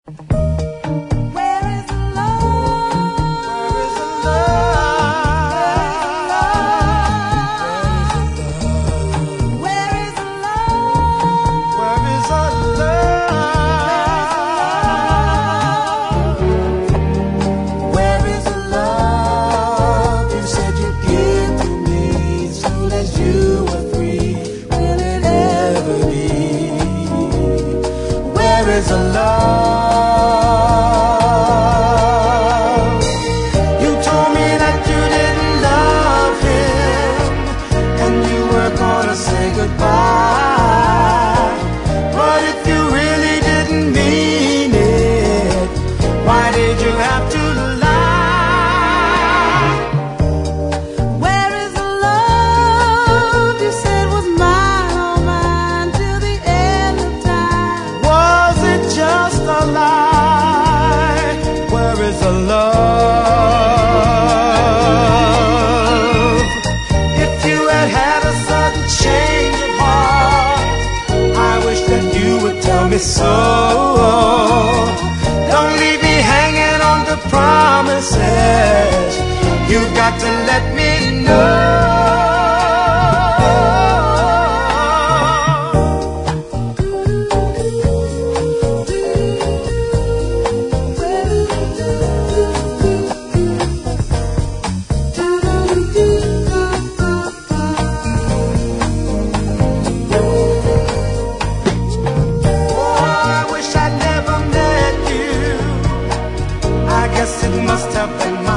Where is the love? Where is the love? Where is the love? Where is the love you said you'd give to me as soon as you were free? Will it ever be? Where is the love? You told me that you didn't love him and you were gonna say goodbye. But if you really didn't mean it, why did you have to lie? Where is the love you said was mine, oh mine, till the end of time? Was it just a lie? Where is the love? If you had had a sudden change of heart, I wish that you would tell me so. Don't leave me hanging on to promises. You've got to let me know. I wish I never met you. I guess it must have been